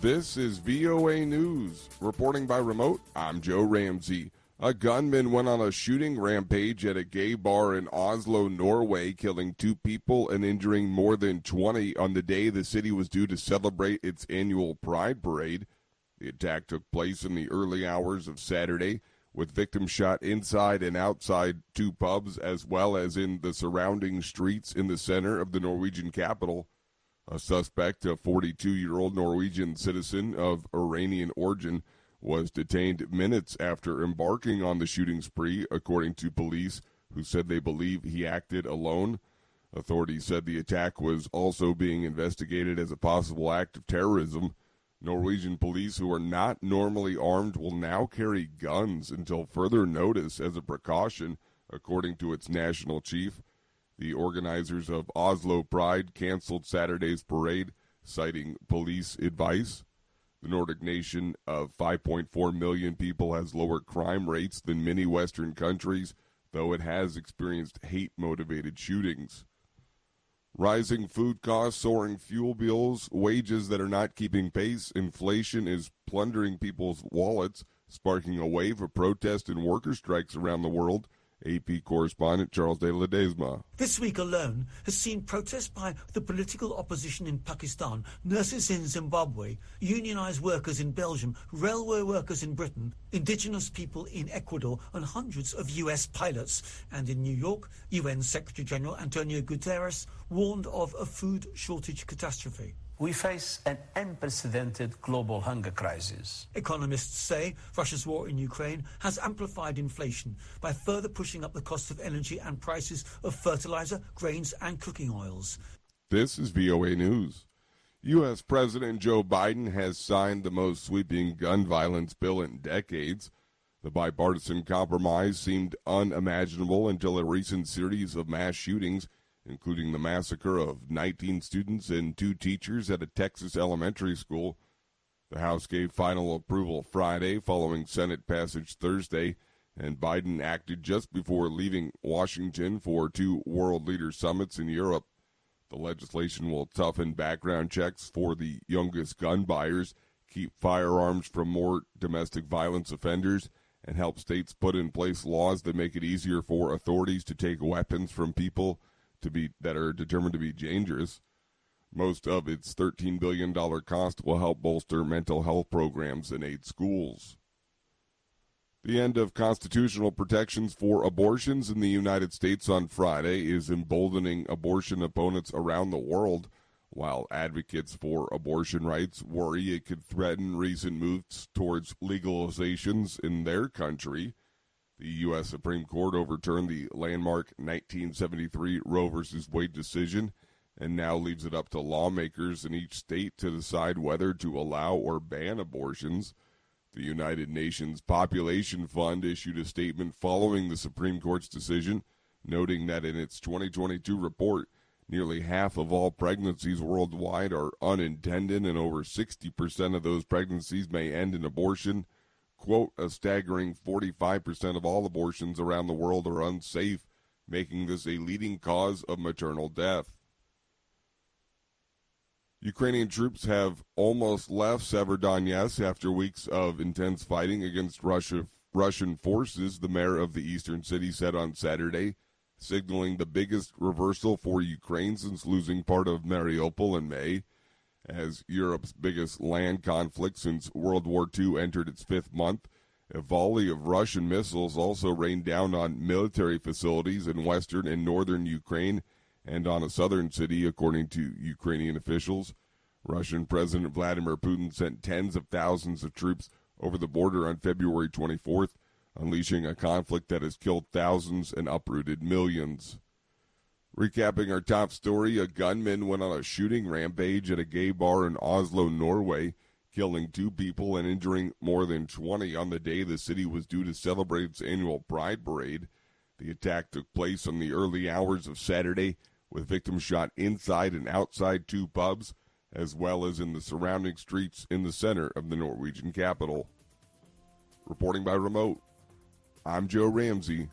This is VOA News. Reporting by remote, I'm Joe Ramsey. A gunman went on a shooting rampage at a gay bar in Oslo, Norway, killing 2 people and injuring more than 20 on the day the city was due to celebrate its annual Pride Parade. The attack took place in the early hours of Saturday, with victims shot inside and outside 2 pubs as well as in the surrounding streets in the center of the Norwegian capital. A suspect, a 42-year-old Norwegian citizen of Iranian origin, was detained minutes after embarking on the shooting spree, according to police, who said they believe he acted alone. Authorities said the attack was also being investigated as a possible act of terrorism. Norwegian police, who are not normally armed, will now carry guns until further notice as a precaution, according to its national chief. The organizers of Oslo Pride canceled Saturday's parade, citing police advice. The Nordic nation of 5.4 million people has lower crime rates than many Western countries, though it has experienced hate-motivated shootings. Rising food costs, soaring fuel bills, wages that are not keeping pace, inflation is plundering people's wallets, sparking a wave of protest and worker strikes around the world. AP correspondent Charles de Ledesma. This week alone has seen protests by the political opposition in Pakistan, nurses in Zimbabwe, unionised workers in Belgium, railway workers in Britain, indigenous people in Ecuador, and hundreds of US pilots. And in New York, UN Secretary General Antonio Guterres warned of a food shortage catastrophe. We face an unprecedented global hunger crisis. Economists say Russia's war in Ukraine has amplified inflation by further pushing up the cost of energy and prices of fertilizer, grains, and cooking oils. This is VOA News. U.S. President Joe Biden has signed the most sweeping gun violence bill in decades. The bipartisan compromise seemed unimaginable until a recent series of mass shootings, including the massacre of 19 students and 2 teachers at a Texas elementary school. The House gave final approval Friday following Senate passage Thursday, and Biden acted just before leaving Washington for 2 world leader summits in Europe. The legislation will toughen background checks for the youngest gun buyers, keep firearms from more domestic violence offenders, and help states put in place laws that make it easier for authorities to take weapons from people that are determined to be dangerous. Most of its $13 billion cost will help bolster mental health programs in 8 schools. The end of constitutional protections for abortions in the United States on Friday is emboldening abortion opponents around the world, while advocates for abortion rights worry it could threaten recent moves towards legalizations in their country. The U.S. Supreme Court overturned the landmark 1973 Roe v. Wade decision and now leaves it up to lawmakers in each state to decide whether to allow or ban abortions. The United Nations Population Fund issued a statement following the Supreme Court's decision, noting that in its 2022 report, nearly half of all pregnancies worldwide are unintended and over 60% of those pregnancies may end in abortion. Quote, a staggering 45% of all abortions around the world are unsafe, making this a leading cause of maternal death. Ukrainian troops have almost left Severodonetsk after weeks of intense fighting against Russian forces, the mayor of the eastern city said on Saturday, signaling the biggest reversal for Ukraine since losing part of Mariupol in May. As Europe's biggest land conflict since World War II entered its 5th month, a volley of Russian missiles also rained down on military facilities in western and northern Ukraine and on a southern city, according to Ukrainian officials. Russian President Vladimir Putin sent tens of thousands of troops over the border on February 24th, unleashing a conflict that has killed thousands and uprooted millions. Recapping our top story, a gunman went on a shooting rampage at a gay bar in Oslo, Norway, killing 2 people and injuring more than 20 on the day the city was due to celebrate its annual Pride Parade. The attack took place on the early hours of Saturday, with victims shot inside and outside 2 pubs, as well as in the surrounding streets in the center of the Norwegian capital. Reporting by remote, I'm Joe Ramsey.